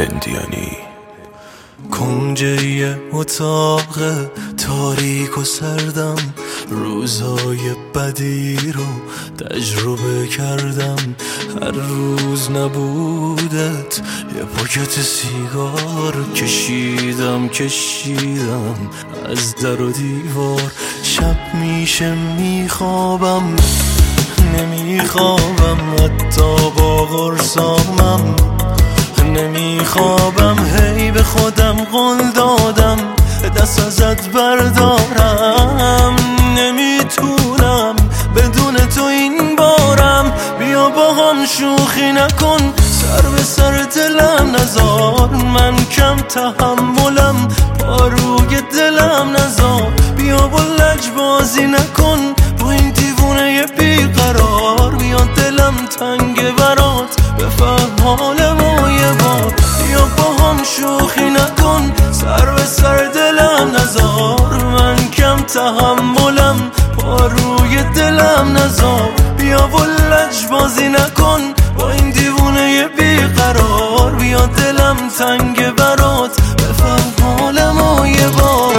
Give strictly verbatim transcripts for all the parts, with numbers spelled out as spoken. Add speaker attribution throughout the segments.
Speaker 1: هندیانی. کنج یه اتاق تاریک و سردم، روزای بدی رو تجربه کردم. هر روز نبودت یه پاکت سیگار کشیدم کشیدم از در و دیوار. شب میشه میخوابم نمیخوابم، حتی با قرصامم نمیخوابم. هی به خودم قول دادم دست ازت بردارم، نمیتونم بدون تو این بارم. بیا با هم شوخی نکن، سر به سر دلم نزار. من کم تحملم، پاروی دلم نزار. بیا با لجبازی نکن با این دیوونه بیقرار. بیا دلم تنگ برات بفهم حال ما یه بار. بیا با هم شوخی نکن، سر به سر دلم نزار. من کم تحملم، پاروی دلم نزار. بیا با لجبازی نکن با این دیوونه بیقرار. بیا دلم تنگ برات بفهم حال ما یه بار.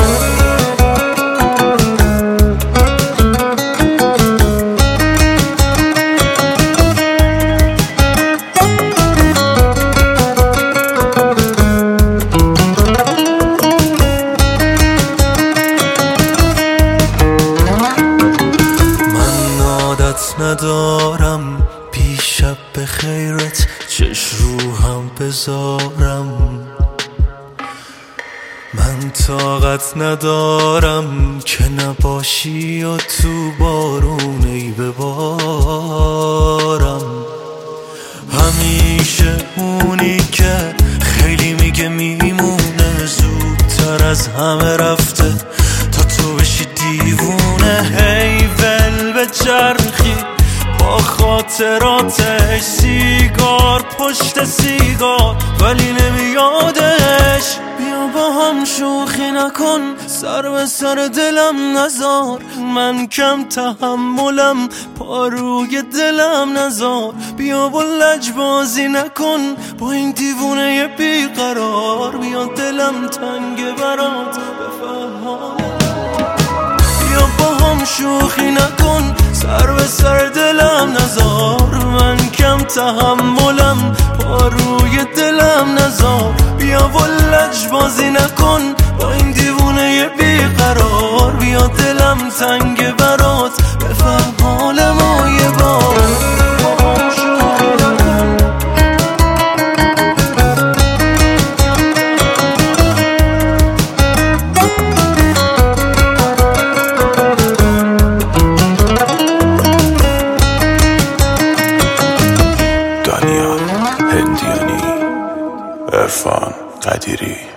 Speaker 1: ندارم پیشب به خیرت چش رو هم بذارم. من طاقت ندارم که نباشی و تو بارونی ببارم. همیشه اونی که خیلی میگه میمونه، زودتر از همه رفته تا تو بشی دیوونه. هی ول به چرخی با خاطراتش، سیگار پشت سیگار ولی نمیادش. بیا با هم شوخی نکن، سر به سر دلم نزار. من کم تحملم، پاروی دلم نزار. بیا با لجبازی نکن با این دیوونه بیقرار. بیا دلم تنگ برات بفهم. بیا با هم شوخی نکن، سر به سر دلم نزار. من کم تحملم، پاروی دلم نزار. بیا و لجبازی نکن با این دیوونه بیقرار. بیا دلم تنگ برات بفهم حال ما یه بار. هندیانی، عرفان قدیری.